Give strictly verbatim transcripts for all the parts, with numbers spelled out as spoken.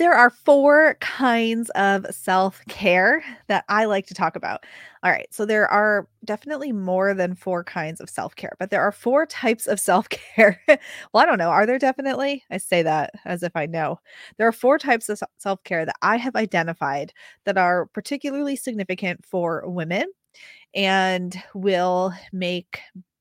There are four kinds of self-care that I like to talk about. All right, so there are definitely more than four kinds of self-care, but there are four types of self-care. Well, I don't know, are there definitely? I say that as if I know. There are four types of se self-care that I have identified that are particularly significant for women and will make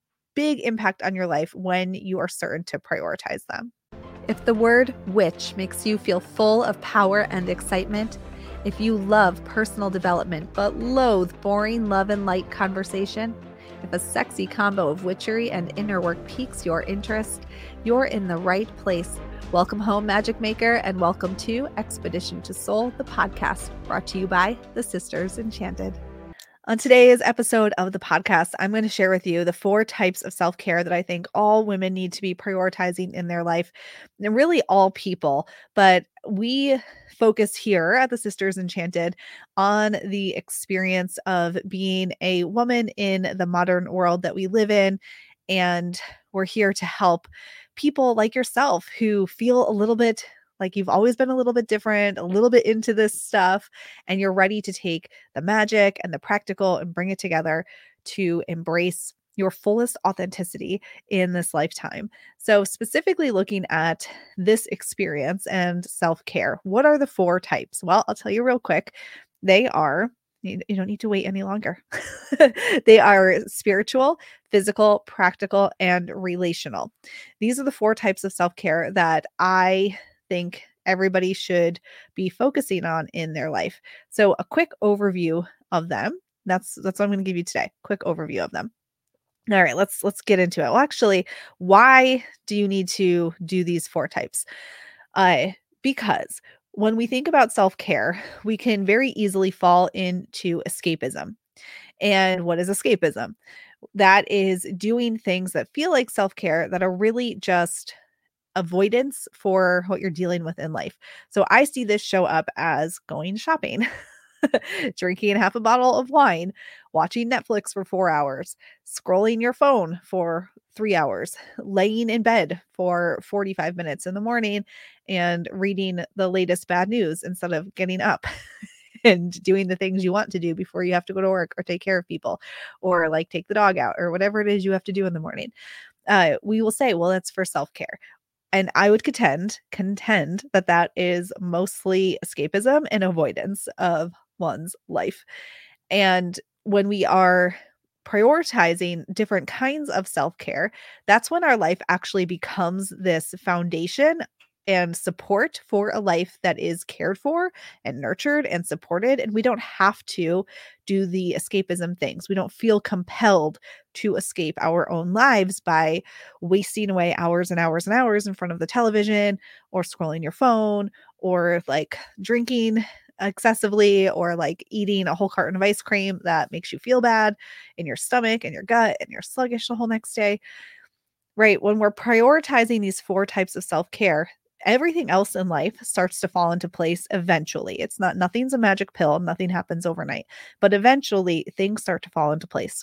big impact on your life when you are certain to prioritize them. If the word witch makes you feel full of power and excitement, if you love personal development but loathe boring love and light conversation, if a sexy combo of witchery and inner work piques your interest, you're in the right place. Welcome home, Magic Maker, and welcome to Expedition to Soul, the podcast brought to you by the Sisters Enchanted. On today's episode of the podcast, I'm going to share with you the four types of self-care that I think all women need to be prioritizing in their life, and really all people. But we focus here at the Sisters Enchanted on the experience of being a woman in the modern world that we live in. And we're here to help people like yourself who feel a little bit like you've always been a little bit different, a little bit into this stuff, and you're ready to take the magic and the practical and bring it together to embrace your fullest authenticity in this lifetime. So, specifically looking at this experience and self-care, what are the four types? Well, I'll tell you real quick. They are, you you don't need to wait any longer. They are spiritual, physical, practical, and relational. These are the four types of self-care that I think everybody should be focusing on in their life. So a quick overview of them. That's that's what I'm going to give you today. Quick overview of them. All right, let's let's get into it. Well, actually, why do you need to do these four types? Uh, because when we think about self-care, we can very easily fall into escapism. And what is escapism? That is doing things that feel like self-care that are really just avoidance for what you're dealing with in life. So I see this show up as going shopping, drinking half a bottle of wine, watching Netflix for four hours, scrolling your phone for three hours, laying in bed for forty-five minutes in the morning and reading the latest bad news instead of getting up and doing the things you want to do before you have to go to work or take care of people or like take the dog out or whatever it is you have to do in the morning. Uh, we will say, well, that's for self-care. And I would contend contend that that is mostly escapism and avoidance of one's life. And when we are prioritizing different kinds of self-care, that's when our life actually becomes this foundation and support for a life that is cared for and nurtured and supported. And we don't have to do the escapism things. We don't feel compelled to escape our own lives by wasting away hours and hours and hours in front of the television or scrolling your phone or like drinking excessively or like eating a whole carton of ice cream that makes you feel bad in your stomach and your gut and you're sluggish the whole next day. Right. When we're prioritizing these four types of self-care, everything else in life starts to fall into place eventually. It's not, nothing's a magic pill, nothing happens overnight, but eventually things start to fall into place.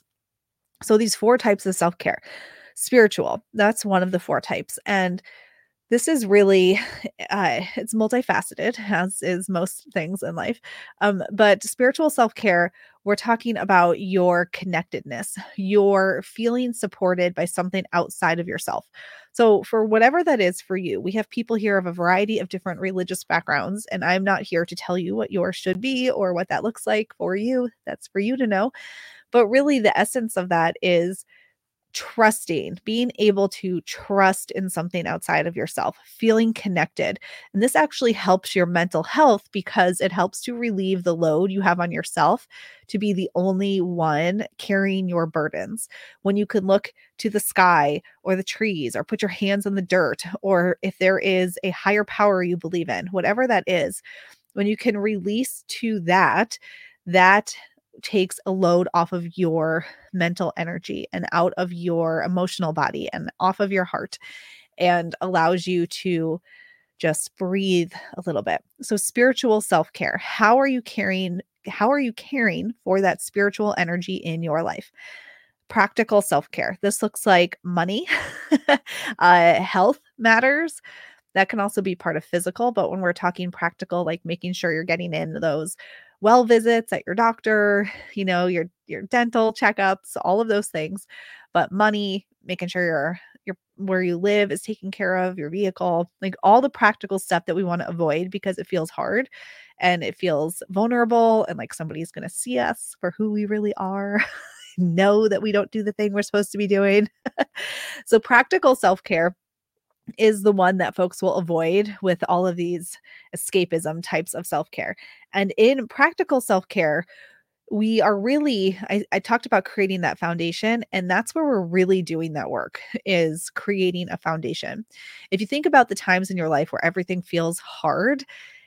So these four types of self-care, spiritual, that's one of the four types. And this is really, uh, it's multifaceted, as is most things in life. Um, but spiritual self-care, we're talking about your connectedness, your feeling supported by something outside of yourself. So for whatever that is for you, we have people here of a variety of different religious backgrounds, and I'm not here to tell you what yours should be or what that looks like for you. That's for you to know. But really the essence of that is trusting, being able to trust in something outside of yourself, feeling connected. And this actually helps your mental health because it helps to relieve the load you have on yourself to be the only one carrying your burdens. When you can look to the sky or the trees or put your hands in the dirt, or if there is a higher power you believe in, whatever that is, when you can release to that, that takes a load off of your mental energy and out of your emotional body and off of your heart and allows you to just breathe a little bit. So spiritual self-care, how are you caring how are you caring for that spiritual energy in your life? Practical self-care. This looks like money, uh, health matters, That can also be part of physical, but when we're talking practical, like making sure you're getting in those well visits at your doctor, you know, your your dental checkups, all of those things. But money, making sure your your where you live is taken care of, your vehicle, like all the practical stuff that we want to avoid because it feels hard and it feels vulnerable and like somebody's going to see us for who we really are. Know that we don't do the thing we're supposed to be doing. So practical self-care is the one that folks will avoid with all of these escapism types of self-care. And in practical self-care, we are really I, I talked about creating that foundation, and that's where we're really doing that work is creating a foundation. If you think about the times in your life where everything feels hard,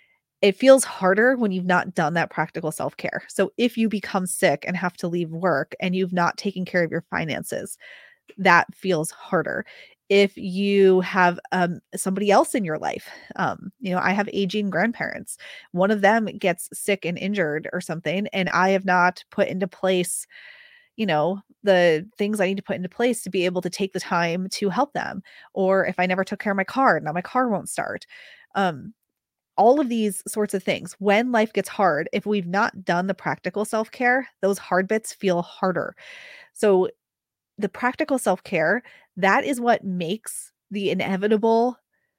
it feels harder when you've not done that practical self-care. So if you become sick and have to leave work and you've not taken care of your finances, that feels harder. If you have um, somebody else in your life, um, you know, I have aging grandparents. One of them gets sick and injured or something, and I have not put into place, you know, the things I need to put into place to be able to take the time to help them. Or if I never took care of my car, now my car won't start. Um, all of these sorts of things. When life gets hard, if we've not done the practical self care, those hard bits feel harder. So the practical self-care, that is what makes the inevitable,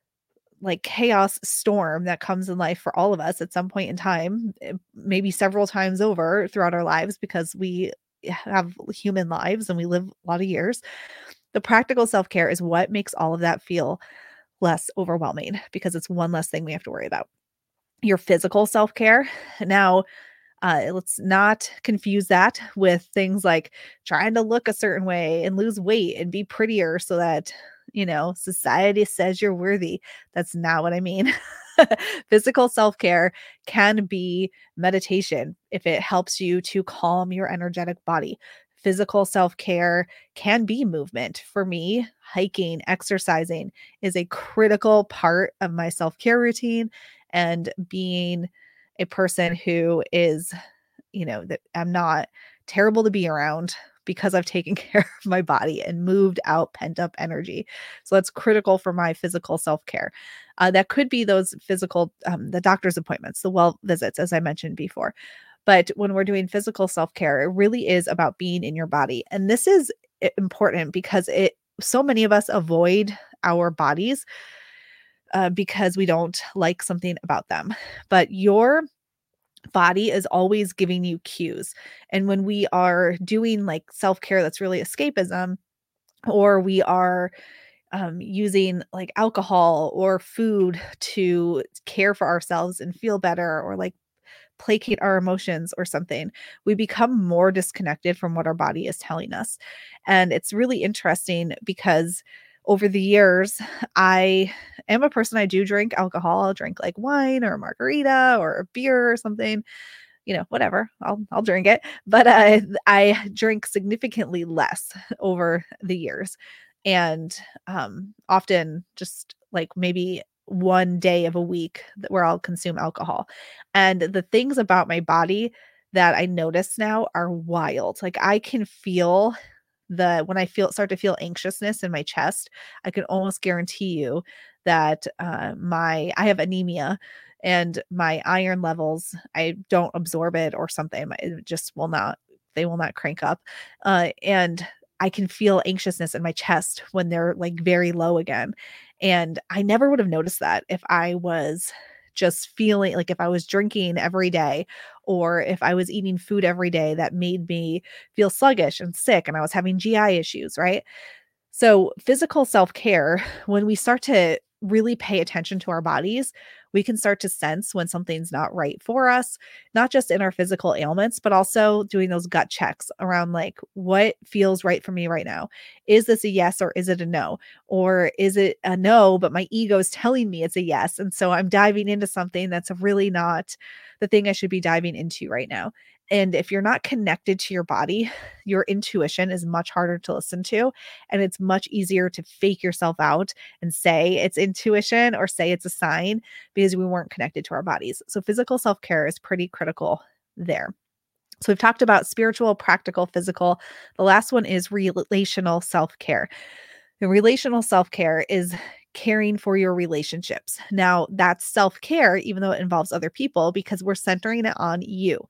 like, chaos storm that comes in life for all of us at some point in time, eh, maybe several times over throughout our lives because we have human lives and we live a lot of years. The practical self-care is what makes all of that feel less overwhelming because it's one less thing we have to worry about. Your physical self-care, now uh, let's not confuse that with things like trying to look a certain way and lose weight and be prettier so that, you know, society says you're worthy. That's not what I mean. Physical self care can be meditation if it helps you to calm your energetic body. Physical self care can be movement. For me, hiking, exercising is a critical part of my self care routine, and being a person who is, you know, that I'm not terrible to be around because I've taken care of my body and moved out pent up energy. So that's critical for my physical self care. Uh, that could be those physical, um, the doctor's appointments, the well visits, as I mentioned before. But when we're doing physical self care, it really is about being in your body. And this is i- important because it, so many of us avoid our bodies uh, because we don't like something about them. But your body is always giving you cues. And when we are doing like self care that's really escapism, or we are um, using like alcohol or food to care for ourselves and feel better, or like placate our emotions or something, we become more disconnected from what our body is telling us. And it's really interesting because over the years, I am a person, I do drink alcohol. I'll drink like wine or a margarita or a beer or something, you know, whatever. I'll I'll drink it. But uh, I drink significantly less over the years, and um, often just like maybe one day of a week that where I'll consume alcohol. And the things about my body that I notice now are wild. Like I can feel the when I feel start to feel anxiousness in my chest, I can almost guarantee you that uh, my I have anemia and my iron levels, I don't absorb it or something. my- It just will not, they will not crank up. Uh, and I can feel anxiousness in my chest when they're like very low again. And I never would have noticed that if I was just feeling like if I was drinking every day or if I was eating food every day that made me feel sluggish and sick and I was having G I issues, right? So, physical self care, when we start to really pay attention to our bodies, we can start to sense when something's not right for us, not just in our physical ailments, but also doing those gut checks around like, what feels right for me right now? Is this a yes or is it a no? Or is it a no, but my ego is telling me it's a yes? And so I'm diving into something that's really not the thing I should be diving into right now. And if you're not connected to your body, your intuition is much harder to listen to. And it's much easier to fake yourself out and say it's intuition or say it's a sign because we weren't connected to our bodies. So physical self-care is pretty critical there. So we've talked about spiritual, practical, physical. The last one is relational self-care. The relational self-care is caring for your relationships. Now, that's self-care, even though it involves other people, because we're centering it on you.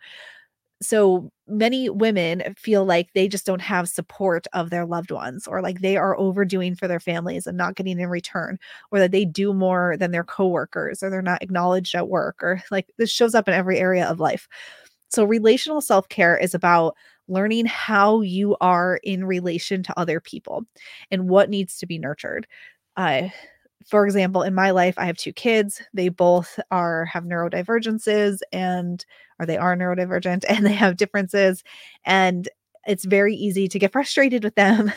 So many women feel like they just don't have support of their loved ones, or like they are overdoing for their families and not getting in return, or that they do more than their coworkers, or they're not acknowledged at work, or like this shows up in every area of life. So relational self-care is about learning how you are in relation to other people and what needs to be nurtured. Uh, for example, in my life, I have two kids. They both are have neurodivergences and or they are neurodivergent and they have differences. And it's very easy to get frustrated with them.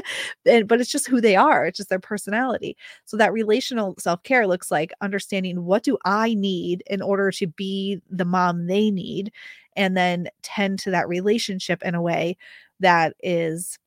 and, but it's just who they are. It's just their personality. So that relational self-care looks like understanding, what do I need in order to be the mom they need, and then tend to that relationship in a way that is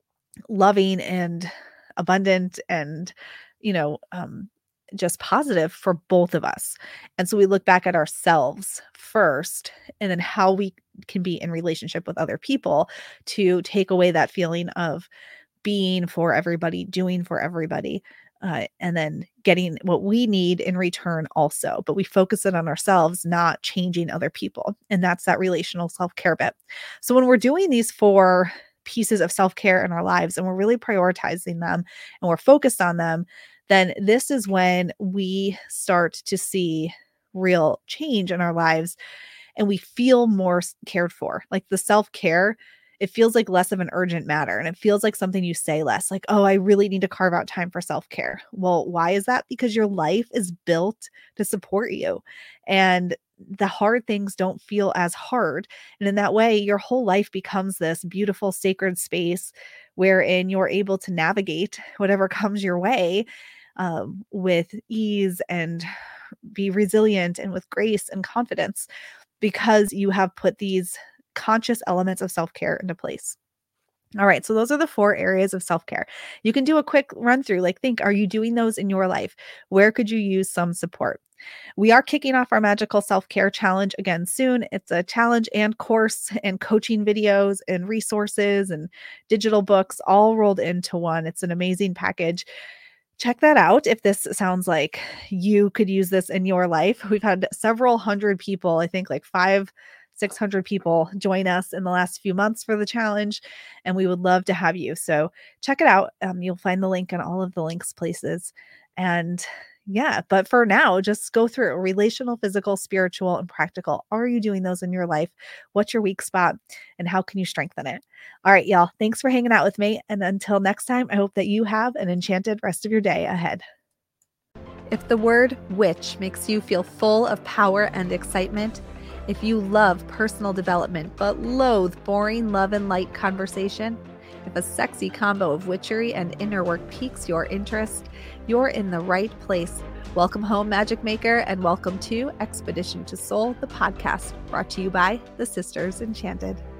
loving and abundant and, you know, um, just positive for both of us. And so we look back at ourselves first, and then how we can be in relationship with other people to take away that feeling of being for everybody, doing for everybody, uh, and then getting what we need in return also. But we focus it on ourselves, not changing other people. And that's that relational self-care bit. So when we're doing these four pieces of self-care in our lives and we're really prioritizing them and we're focused on them, then this is when we start to see real change in our lives and we feel more cared for. Like the self-care, it feels like less of an urgent matter, and it feels like something you say less, like, oh, I really need to carve out time for self-care. Well, why is that? Because your life is built to support you, and the hard things don't feel as hard. And in that way, your whole life becomes this beautiful, sacred space wherein you're able to navigate whatever comes your way um, with ease and be resilient and with grace and confidence, because you have put these conscious elements of self-care into place. All right. So those are the four areas of self-care. You can do a quick run through, like think, are you doing those in your life? Where could you use some support? We are kicking off our Magical Self-Care Challenge again soon. It's a challenge and course and coaching videos and resources and digital books all rolled into one. It's an amazing package. Check that out if this sounds like you could use this in your life. We've had several hundred people, I think like five, six hundred people join us in the last few months for the challenge, and we would love to have you. So check it out. Um, you'll find the link in all of the links places. And yeah, but for now, just go through relational, physical, spiritual, and practical. Are you doing those in your life? What's your weak spot and how can you strengthen it? All right, y'all. Thanks for hanging out with me. And until next time, I hope that you have an enchanted rest of your day ahead. If the word witch makes you feel full of power and excitement, if you love personal development but loathe boring love and light conversation, if a sexy combo of witchery and inner work piques your interest, you're in the right place. Welcome home, Magic Maker, and welcome to Expedition to Soul, the podcast brought to you by the Sisters Enchanted.